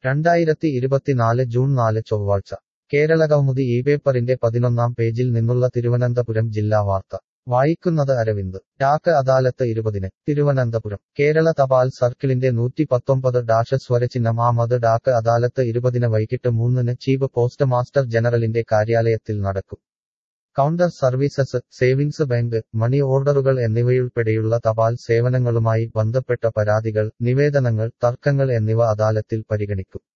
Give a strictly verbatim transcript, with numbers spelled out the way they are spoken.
രണ്ടായിരത്തി ഇരുപത്തിനാല് ജൂൺ നാല് ചൊവ്വാഴ്ച കേരളകൗമുദി ഈ പേപ്പറിന്റെ പതിനൊന്നാം പേജിൽ നിന്നുള്ള തിരുവനന്തപുരം ജില്ലാ വാർത്ത വായിക്കുന്നത് അരവിന്ദ് ഡാക് അദാലത്ത് ഇരുപതിന് തിരുവനന്തപുരം കേരള തപാൽ സർക്കിളിന്റെ നൂറ്റി പത്തൊമ്പത് ഡാഷ് സ്വരചിഹ്നം ആമത് ഡാക് അദാലത്ത് ഇരുപതിന് വൈകിട്ട് മൂന്നിന് ചീഫ് പോസ്റ്റ് മാസ്റ്റർ ജനറലിന്റെ കാര്യാലയത്തിൽ നടക്കും counter services savings bank money ഓർഡറുകൾ എന്നിവയുൾപ്പെടെയുള്ള തപാൽ സേവനങ്ങളുമായി ബന്ധപ്പെട്ട പരാതികൾ നിവേദനങ്ങൾ തർക്കങ്ങൾ എന്നിവ അദാലത്തിൽ പരിഗണിക്കും